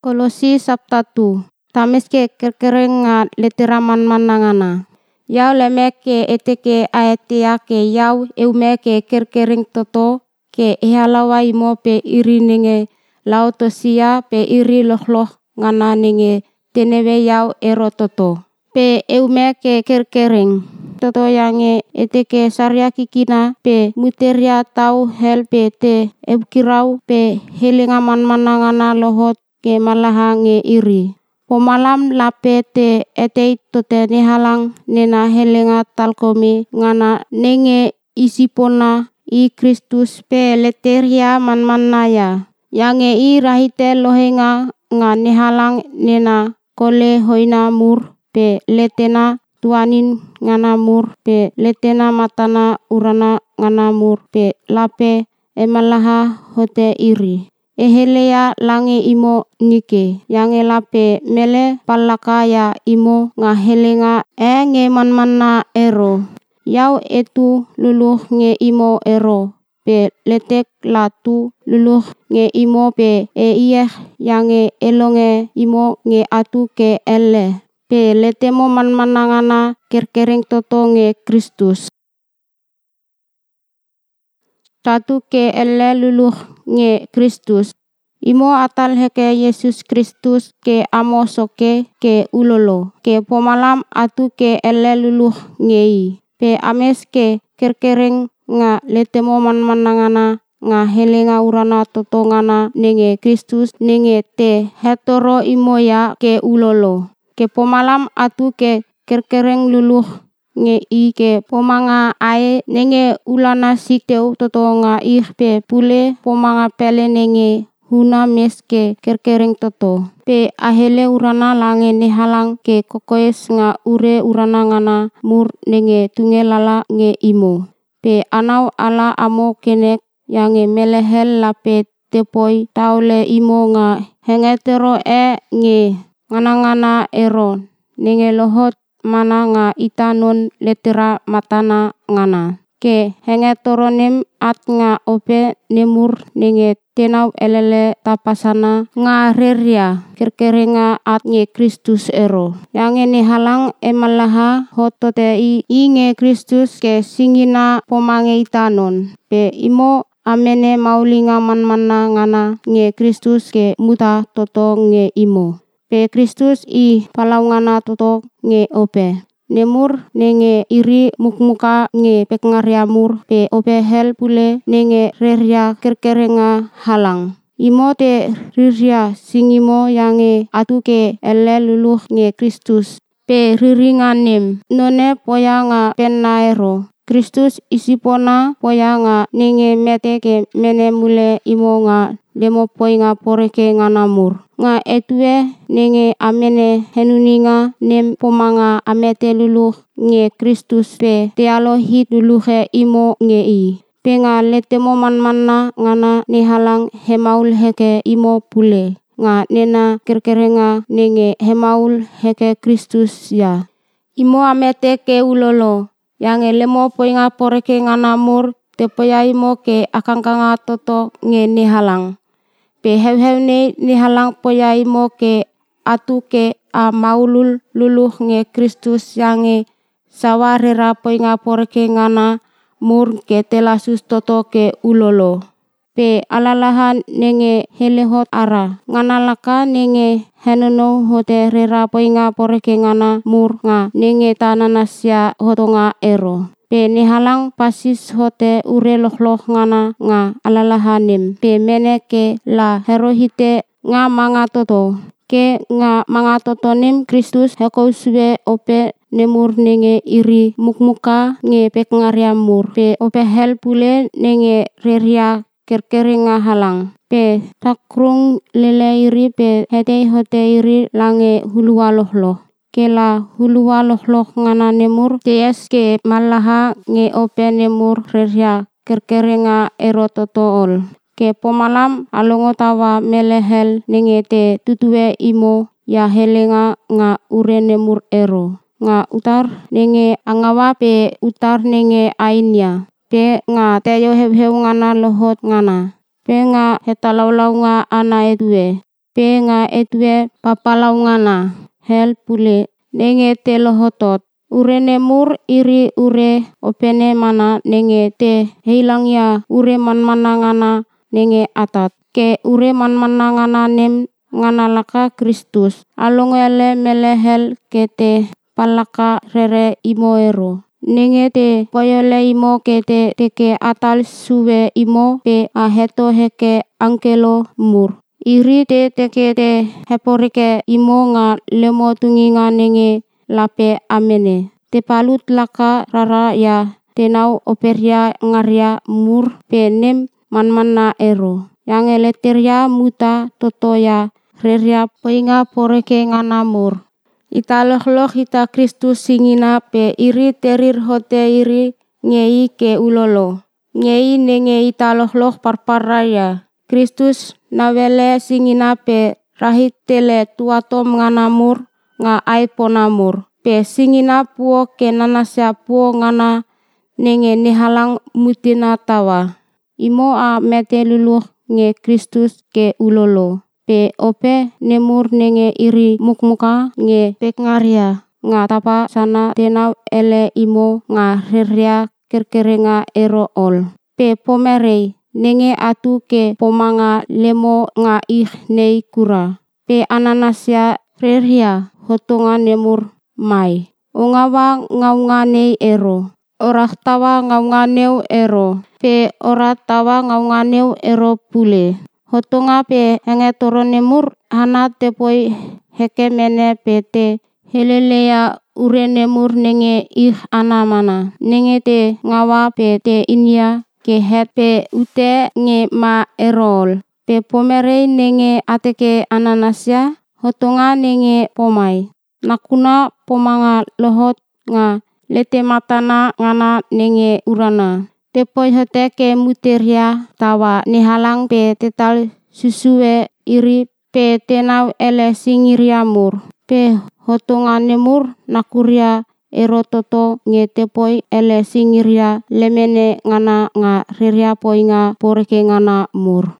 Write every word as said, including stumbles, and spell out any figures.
Kolosi sabtatu. Tameske kerkereng nga leteraman manangana. Yau lemeke eteke aetea ke yau eumeke kerkereng toto ke ehalawa imo pe iri ninge Laotosia pe iri lohloh ngana ninge tenewe yau ero toto. Pe eumeke kerkereng toto yange eteke sarya kikina pe muteria tau hel pe te eukirau pe helinga man manangana lohot ke malaha nge iri. Pomalam lape te etei tote nehalang nena helenga talkome ngana nenge isipona i Kristus pe leteria manmanaya. Yange i rahite lohenga nga nehalang nena kole hoina mur pe letena tuanin ngana mur pe letena matana urana ngana mur pe lape emalaha hote iri. Ehelea lange imo nike yange lape mele palaka ya imo nga helenga e nge manmana ero. Yau etu luluh nge imo ero pe letek la tu luluh nge imo pe e iyeh yange elonge imo nge atu ke ele pe letemo manmanangana kerkereng toto nge Kristus. Tatu ke ele luluh nge Kristus. Imo atal heke Yesus Kristus ke amo soke ke ulolo ke pomalam atu ke ele luluh ngei. Pe ames ke kerkereng nga letemo manmanangana nga helenga urana toto ngana nenge Kristus nenge te hetoro imo ya ke ulolo. Ke pomalam atu ke kerkereng luluh nge i ke pomanga ae nenge ulana siteu toto nga ih pe pule pomanga pele nenge huna meske kerkereng toto. Pe ahele urana lange nehalang ke kokoes nga ure urana ngana mur nenge tungelala nge imo. Pe anau ala amo kenek yange melehel lape tepoi taule imo nga hengetero e nge ngana-ngana ero nenge lohot mana nga ita non letera matana ngana. Ke hengetoronem at nga ope nemur nenge tenau elele tapasana nga reria kerkerenga at nge Kristus ero. Yange nehalang emalaha hotote i nge Kristus ke singina pomange ita non. Pe imo amene maulinga manmana ngana nge Kristus ke muta toto nge imo. Pe Kristus i palau ngana toto nge ope. Nemur nenge iri mukmuka nge pekngaria mur pe ope hel pule nenge reria kerkerenga halang. Imo te riria singimo yange atu ke ele luluh nge Kristus. Pe riringa nem none poya nga penna ero. Kristus isipona poya nga nenge mete ke mene mule imo nga lemo poi nga poreke ngana mur. Nga etue nenge amene henuninga nem pomanga amete luluh nge Kristus pe tealohit luluhe imo nge i. Pe nga letemo manmana ngana nehalang hemaul heke imo pule. Nga nena kerkerenga nenge hemaul heke Kristus ya. Imo amete ke ulolo. Yange lemo poi nga poreke ngana mur tepoya imo ke akangkanga toto nge nehalang. Pe heu-heu ne nehalang poya imo ke atu ke a maulul luluh nge Kristus yange sawarera poi nga poreke ngana mur ke telasus toto ke ulolo. Pe alalahan nenge helehot ara ngana laka nenge henonou hote rera poi nga poreke ngana mur nga nenge tananasya hoto nga ero. Pe nehalang pasis hote ure lohloh ngana nga alalahanem. Pe mene ke la herohite nga manga toto. Ke nga manga toto nem Kristus hekousue ope nemur nenge iri mukmuka nge pekngaria mur. Pe ope hel pule nenge reria kerkerenga halang. Pe takrung lele iri pe hetei hote iri lange hulua lohloh. Ke la hulua lohloh ngana nemur ties ke malaha nge ope nemur reria kerkerenga ero toto ol. Ke pomalam alongo tawa melehel nenge te tutue imo ya helenga nga ure nemur ero. Nga utar nenge angawa pe utar nenge ainya. Pe nga teyo heu-heu ngana lohot ngana. Pe nga hetalaulau nga ana etue. pe nga etue papalau ngana hel pule nenge te lohotot. Urene mur iri ure opene mana nenge te heilangia ure manmana ngana nenge atat. Ke ure manmana ngana nem ngana laka Kristus. Alongele mele hel ke te palaka rere imo ero. Nenge te poyole imo ke te teke atal suwe imo pe a heto heke angkelo mur. Iri te teke te heporike imo nga lemo tunginga nenge lape amene. Te palut laka rara ya tenau operia ngaria mur pe nem manmana ero. Yang eleteria muta toto ya reria poinga poreke ngana mur. Ita loh-loh ita Kristus singina pe iri terir hote iri ngei ke ulolo. Ngei nenge ita loh-loh parpara ya. Kristus nawele singina pe rahit tele tuatom ngana mur nga ai ponamur. Pe singina puo ke nanasya puo ngana nenge nihalang mutina tawa. Imo a mete luluh nge Kristus ke ulolo. Pe ope nemur nenge iri mukmuka nge pekngaria nga tapa sana tenau ele imo nga reria kerkerenga ero ol. Pe pomerei nenge atu ke pomanga lemo nga ih nei kura. Pe ananasya reria hotonga nemur mai. Ongawa ngaunga nei ero. Orah tawa ngaunga neu ero. Pe ora tawa ngaunga neu ero pule. Hotonga pe henge toro nemur hana tepoi heke mene pe te helelea ure nemur nenge ih ana mana. Nenge te ngawa pe te inia ke het pe ute nge ma erol. Pe pomerei nenge ateke ananasya hotonga nenge pomai. Nakuna pomanga lohot nga lete matana ngana nenge urana. Tepoi hote ke muteria tawa nihalang pe tetal susue iri pe tenau ele singiria mur. Pe hotonga nemur nakuria ero toto nge tepoi ele singiria lemene ngana nga reria poinga poreke ngana mur.